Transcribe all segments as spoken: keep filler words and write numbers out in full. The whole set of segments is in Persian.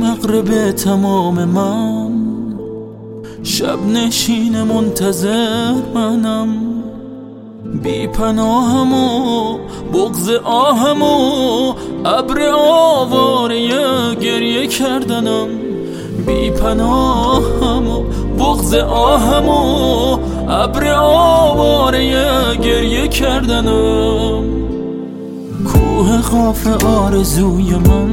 مغرب تمام من، شب نشین منتظر منم، بی پناهم و بغض آهم و ابر آواره گریه کردنم، بی پناهم و بغض آهم و ابر آواره گریه کردنم. کوه قاف آرزوی من،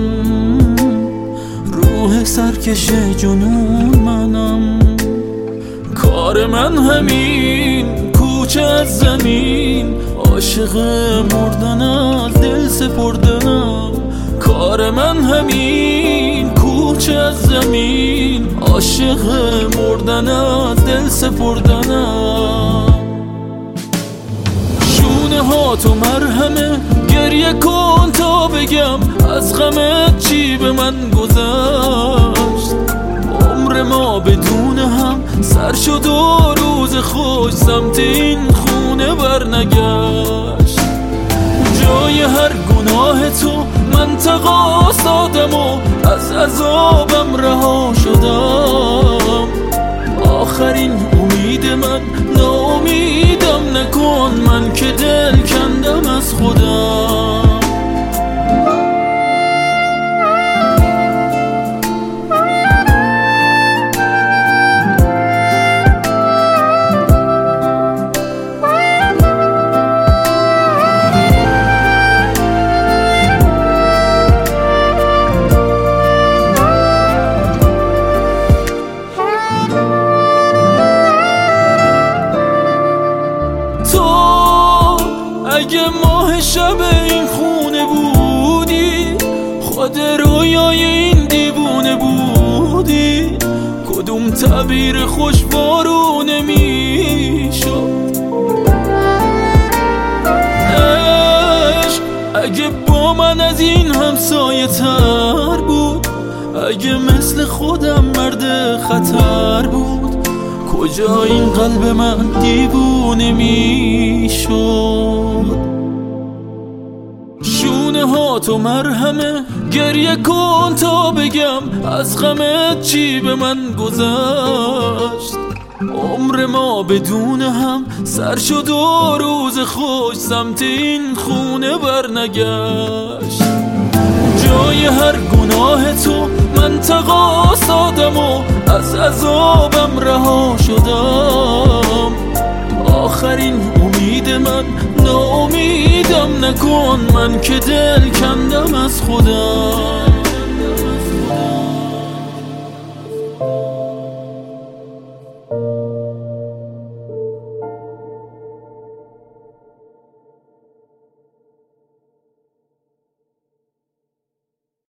روح سرکش جنون منم، کار من همین کوچه از زمین، عاشق مردن از دل سپردنم، کار من همین کوچه از زمین، عاشق مردن از دل سپردنم. شونه ها تو مرهمه، گریه کن تا بگم از غمت چی به من گذشت. عمر ما بدون هم سر شد و روز خوش سمت این خونه برنگشت. جای هر گناه تو من تقاص دادم و از عذابم رها شدم. آخرین امید من ناامیدم نکن، من که دل کندم از خودم. اگه ماه شب این خونه بودی، خود رویای این دیوونه بودی، کدوم تعبیر خوش بارونه میشد. عشق اگه با من از این همسایه تر بود، اگه مثل خودم مرد خطر بود، کجا این قلب من دیوونه میشد. شونه ها تو مرهمه، گریه کن تا بگم از غمت چی به من گذشت. عمر ما بدون هم سر شد و روز خوش سمت این خونه برنگشت. جای هر گناه تو من تقاص دادم و از عذابم رها شدم. آخرین امید من ناامیدم نکن، من که دل کندم